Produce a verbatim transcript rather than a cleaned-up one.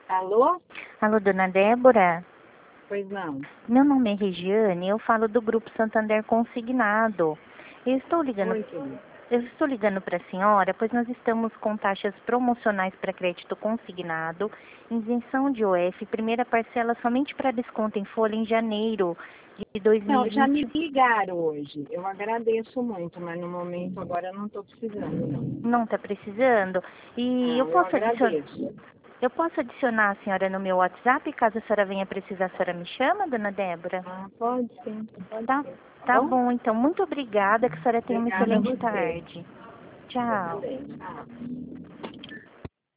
Alô? Alô, dona Débora? Pois não. Meu nome é Regiane, eu falo do Grupo Santander Consignado. Eu estou ligando, Oi, querido. eu estou ligando para a senhora, pois nós estamos com taxas promocionais para crédito consignado, isenção de O F, primeira parcela somente para desconto em folha em janeiro de Não, já me dois mil e vinte. ligaram hoje. Eu agradeço muito, mas no momento agora eu não estou precisando, não. Não está precisando? E eu Não, eu posso adicionar, agradeço. eu posso adicionar a senhora no meu WhatsApp, caso a senhora venha precisar, a senhora me chama, dona Débora? Ah, pode sim, pode Tá, sim. Tá tá bom? bom, então. Muito obrigada, que a senhora tenha uma Obrigada a excelente você. tarde. Você Tchau. também. Tchau.